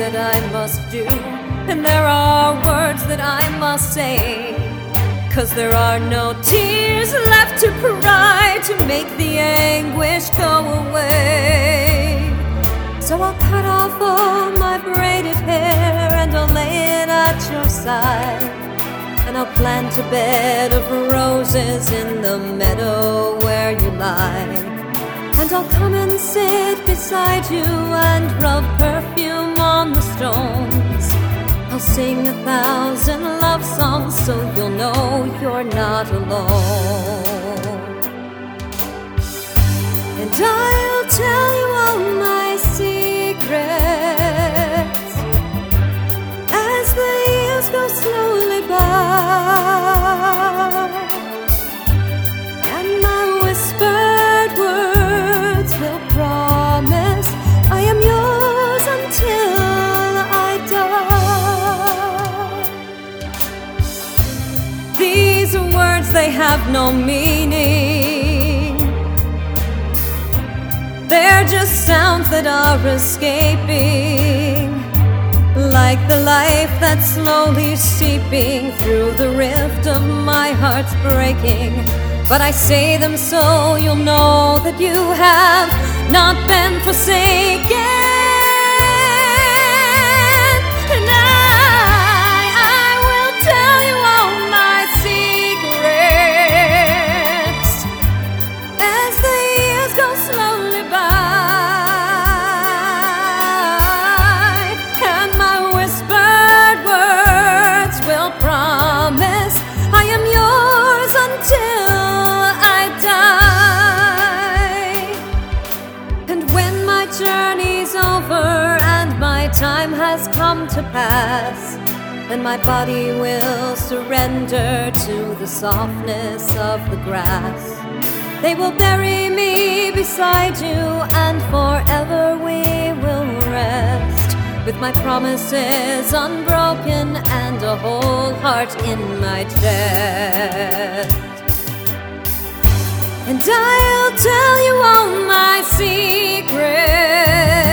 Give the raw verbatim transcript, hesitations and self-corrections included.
that I must do, and there are words that I must say, 'cause there are no tears left to cry to make the anguish go away. So I'll cut off all my braided hair and I'll lay it at your side, and I'll plant a bed of roses in the meadow where you lie, and I'll come and sit beside you and rub perfume on the stones. I'll sing a thousand love songs so you'll know you're not alone. And I'll tell you all my secrets as the years go slowly by, and my whispered words will promise I am yours until I die. These words, they have no meaning. They're just sounds that are escaping, like the life that's slowly seeping through the rift of my heart's breaking. But I say them so you'll know that you have not been forsaken. And I, I will tell you all my secrets as the years go slowly by, and my whispered words will promise I am yours until I die. And when my journey's over and my time has come to pass, then my body will surrender to the softness of the grass. They will bury me beside you, and forever we will rest, with my promises unbroken and a whole heart in my chest. And I'll tell you all my secrets